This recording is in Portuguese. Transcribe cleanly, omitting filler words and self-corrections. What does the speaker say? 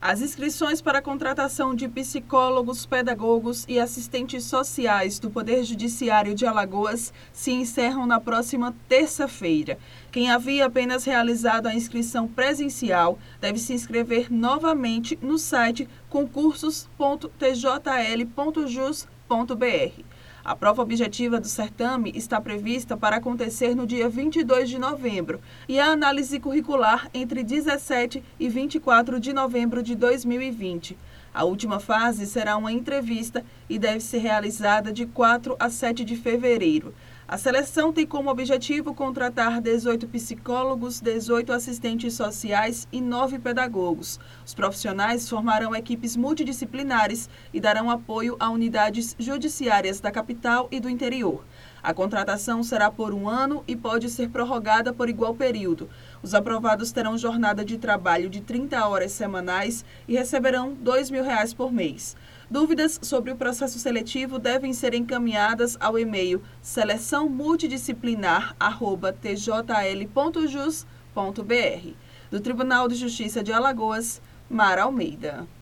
As inscrições para a contratação de psicólogos, pedagogos e assistentes sociais do Poder Judiciário de Alagoas se encerram na próxima terça-feira. Quem havia apenas realizado a inscrição presencial deve se inscrever novamente no site concursos.tjl.jus.br. A prova objetiva do certame está prevista para acontecer no dia 22 de novembro e a análise curricular entre 17 e 24 de novembro de 2020. A última fase será uma entrevista e deve ser realizada de 4 a 7 de fevereiro. A seleção tem como objetivo contratar 18 psicólogos, 18 assistentes sociais e 9 pedagogos. Os profissionais formarão equipes multidisciplinares e darão apoio a unidades judiciárias da capital e do interior. A contratação será por 1 ano e pode ser prorrogada por igual período. Os aprovados terão jornada de trabalho de 30 horas semanais e receberão R$ 2.000 por mês. Dúvidas sobre o processo seletivo devem ser encaminhadas ao e-mail seleçãomultidisciplinar@tjl.jus.br. Do Tribunal de Justiça de Alagoas, Mara Almeida.